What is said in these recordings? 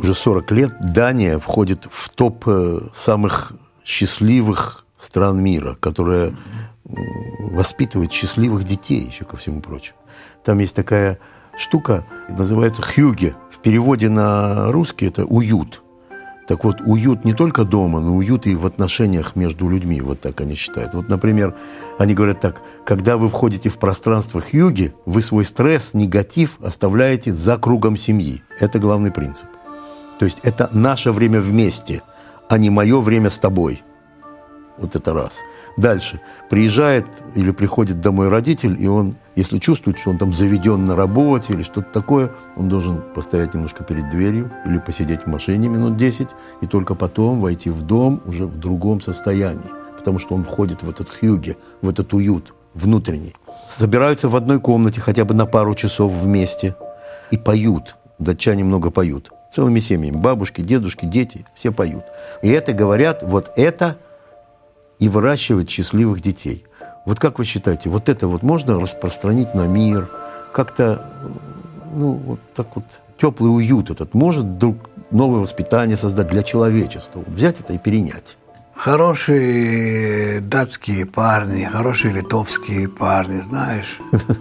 уже 40 лет Дания входит в топ самых счастливых стран мира, которая воспитывает счастливых детей, еще ко всему прочему. Там есть такая штука, называется хюге. В переводе на русский это уют. Так вот, уют не только дома, но уют и в отношениях между людьми. Вот так они считают. Вот, например, они говорят так: когда вы входите в пространство хюге, вы свой стресс, негатив оставляете за кругом семьи. Это главный принцип. То есть это наше время вместе, а не мое время с тобой. Вот это раз. Дальше. Приезжает или приходит домой родитель, и он, если чувствует, что он там заведен на работе или что-то такое, он должен постоять немножко перед дверью или посидеть в машине минут 10, и только потом войти в дом уже в другом состоянии, потому что он входит в этот хюге, в этот уют внутренний. Собираются в одной комнате хотя бы на пару часов вместе и поют. Датчане много поют. Целыми семьями. Бабушки, дедушки, дети, все поют. И это говорят, вот это и выращивать счастливых детей. Вот как вы считаете, вот это вот можно распространить на мир? Как-то, вот так вот, теплый уют этот может вдруг новое воспитание создать для человечества? Взять это и перенять. Хорошие датские парни, хорошие литовские парни, знаешь.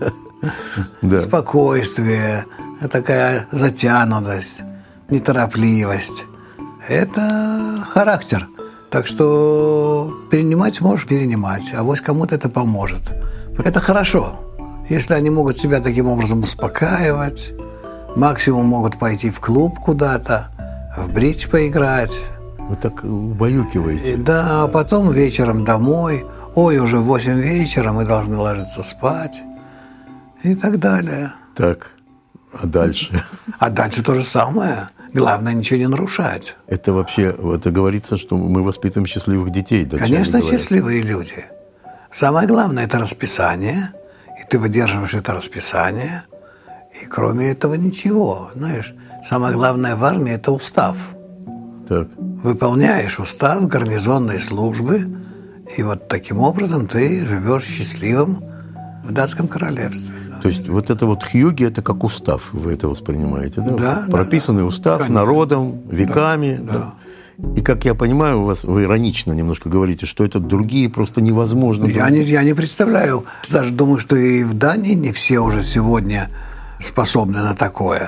Спокойствие, такая затянутость, неторопливость. Это характер. Так что перенимать можешь перенимать, а вот кому-то это поможет. Это хорошо, если они могут себя таким образом успокаивать, максимум могут пойти в клуб куда-то, в бридж поиграть. Вы так убаюкиваете. Да, а потом вечером домой. Ой, уже 8 вечера, мы должны ложиться спать. И так далее. Так, а дальше? А дальше то же самое. Главное, ничего не нарушать. Это вообще, это говорится, что мы воспитываем счастливых детей. Конечно, счастливые люди. Самое главное – это расписание. И ты выдерживаешь это расписание. И кроме этого ничего. Знаешь, самое главное в армии – это устав. Так. Выполняешь устав гарнизонной службы. И вот таким образом ты живешь счастливым в датском королевстве. То есть вот это вот хюги, это как устав, вы это воспринимаете, да? Да. Прописанный устав, конечно, народом, веками. Да. И как я понимаю, вы иронично немножко говорите, что это другие просто невозможно. Я не представляю, даже думаю, что и в Дании не все уже сегодня способны на такое.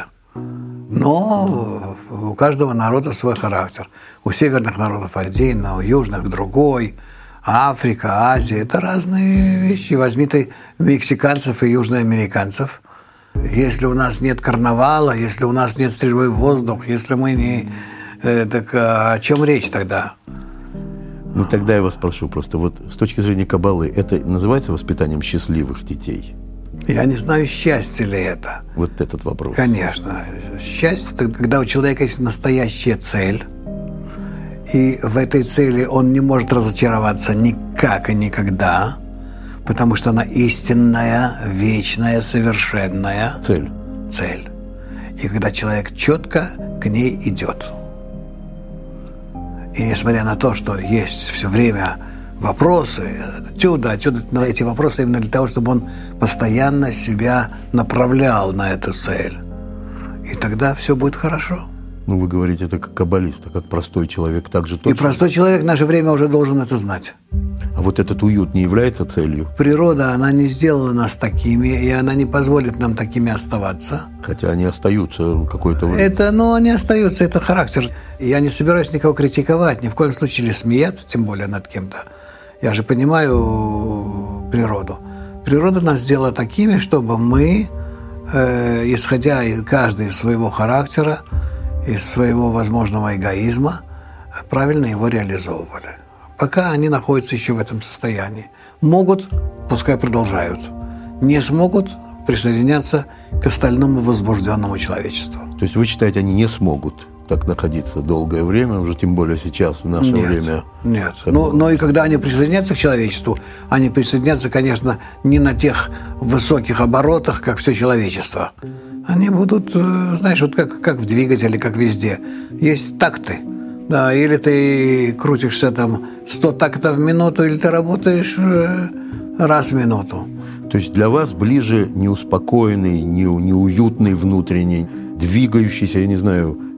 Но у каждого народа свой характер. У северных народов один, а у южных другой. Африка, Азия – это разные вещи. Возьми ты мексиканцев и южноамериканцев. Если у нас нет карнавала, если у нас нет стрельбы в воздух, если мы не… Так о чем речь тогда? Ну, тогда я вас прошу просто, вот с точки зрения Каббалы, это называется воспитанием счастливых детей? Я не знаю, счастье ли это. Вот этот вопрос. Конечно. Счастье – это когда у человека есть настоящая цель. И в этой цели он не может разочароваться никак и никогда, потому что она истинная, вечная, совершенная цель. И когда человек четко к ней идет. И несмотря на то, что есть все время вопросы, отсюда, но эти вопросы именно для того, чтобы он постоянно себя направлял на эту цель. И тогда все будет хорошо. Ну, вы говорите это как каббалист, а как простой человек также точно. И простой человек в наше время уже должен это знать. А вот этот уют не является целью? Природа, она не сделала нас такими, и она не позволит нам такими оставаться. Хотя они остаются какое-то время. Они остаются, это характер. Я не собираюсь никого критиковать, ни в коем случае или смеяться, тем более над кем-то. Я же понимаю природу. Природа нас сделала такими, чтобы мы, исходя каждый из своего характера, из своего возможного эгоизма, правильно его реализовывали. Пока они находятся еще в этом состоянии. Могут, пускай продолжают. Не смогут присоединяться к остальному возбужденному человечеству. То есть вы считаете, они не смогут так находиться долгое время, уже тем более сейчас, в наше время? Нет. Но и когда они присоединятся к человечеству, они присоединятся, конечно, не на тех высоких оборотах, как все человечество. Они будут, знаешь, вот как в двигателе, как везде. Есть такты. Да, или ты крутишься там 100 тактов в минуту, или ты работаешь раз в минуту. То есть для вас ближе неуспокоенный, неуютный внутренний, двигающийся, я не знаю,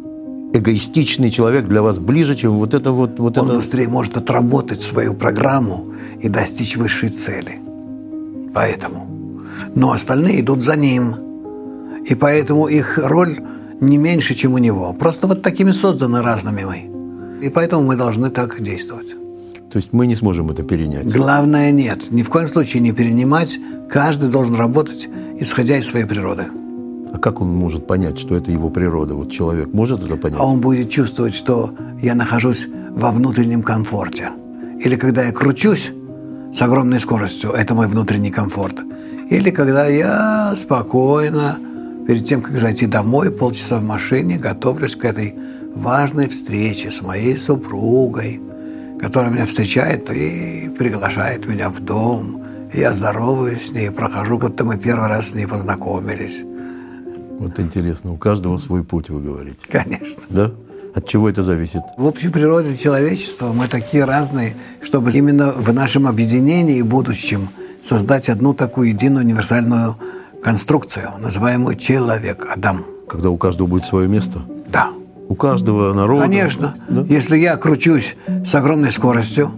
эгоистичный человек для вас ближе, чем вот это вот Он это... быстрее может отработать свою программу и достичь высшей цели. Поэтому. Но остальные идут за ним. И поэтому их роль не меньше, чем у него. Просто вот такими созданы разными мы. И поэтому мы должны так действовать. То есть мы не сможем это перенять? Главное, нет. Ни в коем случае не перенимать. Каждый должен работать, исходя из своей природы. А как он может понять, что это его природа? Вот человек может это понять? А он будет чувствовать, что я нахожусь во внутреннем комфорте. Или когда я кручусь с огромной скоростью, это мой внутренний комфорт. Или когда я спокойно, перед тем, как зайти домой, полчаса в машине, готовлюсь к этой важной встрече с моей супругой, которая меня встречает и приглашает меня в дом. И я здороваюсь с ней, прохожу, будто мы первый раз с ней познакомились. Вот интересно, у каждого свой путь, вы говорите. Конечно. Да? От чего это зависит? В общей природе человечества мы такие разные, чтобы именно в нашем объединении будущем создать одну такую единую универсальную конструкцию, называемую человек, Адам. Когда у каждого будет свое место? Да. У каждого народа? Конечно. Да? Если я кручусь с огромной скоростью,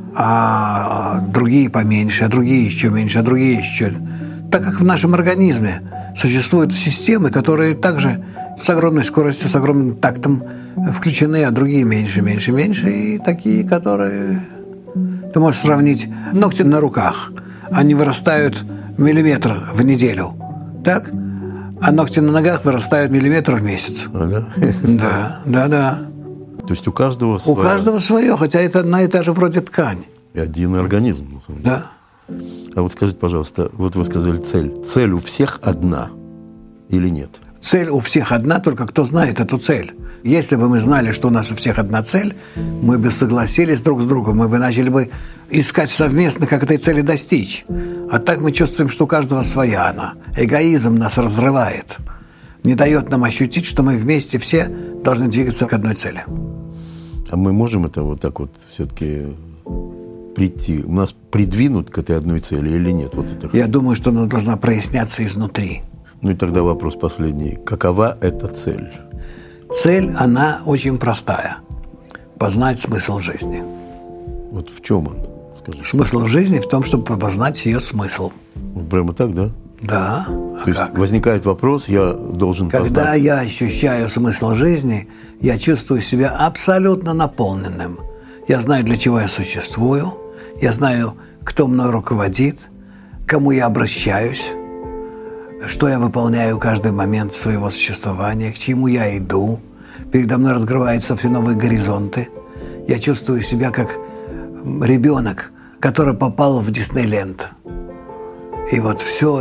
а другие поменьше, а другие еще меньше, а другие еще... Так как в нашем организме существуют системы, которые также с огромной скоростью, с огромным тактом включены, а другие меньше, меньше, меньше. И такие, которые... Ты можешь сравнить ногти на руках. Они вырастают миллиметр в неделю. Так? А ногти на ногах вырастают миллиметр в месяц. Ага. Да. То есть у каждого У каждого свое, хотя это одна и та же вроде ткань. И один организм, на самом деле. Да. А вот скажите, пожалуйста, вот вы сказали цель. Цель у всех одна или нет? Цель у всех одна, только кто знает эту цель. Если бы мы знали, что у нас у всех одна цель, мы бы согласились друг с другом, мы бы начали бы искать совместно, как этой цели достичь. А так мы чувствуем, что у каждого своя она. Эгоизм нас разрывает, не дает нам ощутить, что мы вместе все должны двигаться к одной цели. А мы можем это вот так вот все-таки прийти? Нас придвинут к этой одной цели или нет? Вот это... Я думаю, что она должна проясняться изнутри. Ну и тогда вопрос последний. Какова эта цель? Цель, она очень простая. Познать смысл жизни. Вот в чем он? Скажите. Смысл жизни в том, чтобы познать ее смысл. Вот прямо так, да? Да. То есть возникает вопрос, я должен Когда познать. я ощущаю смысл жизни, я чувствую себя абсолютно наполненным. Я знаю, для чего я существую. Я знаю, кто мной руководит, к кому я обращаюсь, что я выполняю каждый момент своего существования, к чему я иду. Передо мной раскрываются все новые горизонты. Я чувствую себя как ребенок, который попал в Диснейленд. И вот все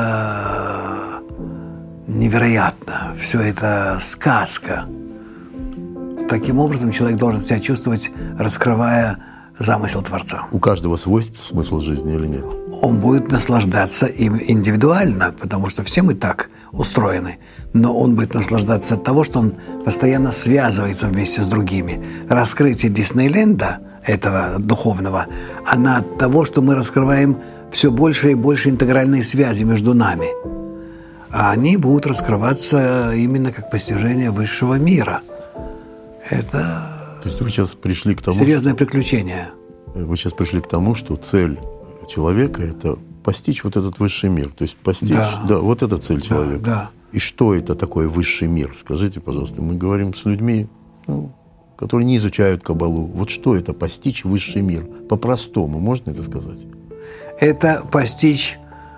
это невероятно, все это сказка. Таким образом человек должен себя чувствовать, раскрывая замысел Творца. У каждого свой смысл жизни или нет? Он будет наслаждаться им индивидуально, потому что все мы так устроены. Но он будет наслаждаться от того, что он постоянно связывается вместе с другими. Раскрытие Диснейленда, этого духовного, оно от того, что мы раскрываем все больше и больше интегральные связи между нами. А они будут раскрываться именно как постижение высшего мира. Это То есть вы сейчас пришли к тому, серьезное приключение. Вы сейчас пришли к тому, что цель человека – это постичь вот этот высший мир. То есть постичь, да, вот это цель человека. Да. И что это такое высший мир? Скажите, пожалуйста, мы говорим с людьми, которые не изучают Каббалу. Вот что это постичь высший мир? По-простому, можно это сказать? Это постичь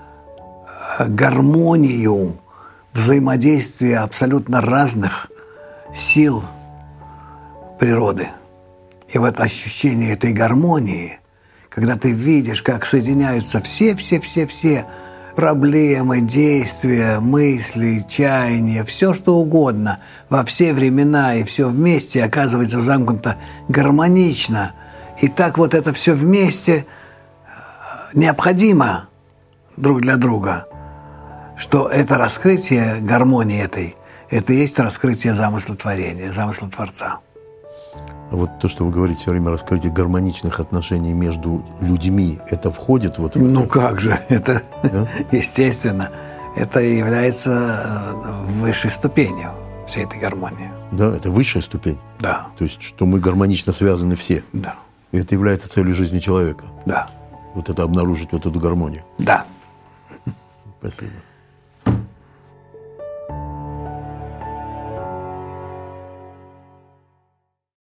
гармонию взаимодействия абсолютно разных сил природы. И вот ощущение этой гармонии, когда ты видишь, как соединяются все проблемы, действия, мысли, чаяния, все что угодно, во все времена, и все вместе оказывается замкнуто гармонично. И так вот это все вместе необходимо друг для друга, что это раскрытие гармонии этой, это и есть раскрытие замысла творения, замысла Творца. А вот то, что вы говорите все время, раскрытие гармоничных отношений между людьми, это входит вот в это? Ну как же, это да? Естественно, это является высшей ступенью. всей этой гармонии. Да, это высшая ступень. Да. То есть, что мы гармонично связаны все. Да. И это является целью жизни человека. Да. Вот это обнаружить вот эту гармонию. Да. Спасибо.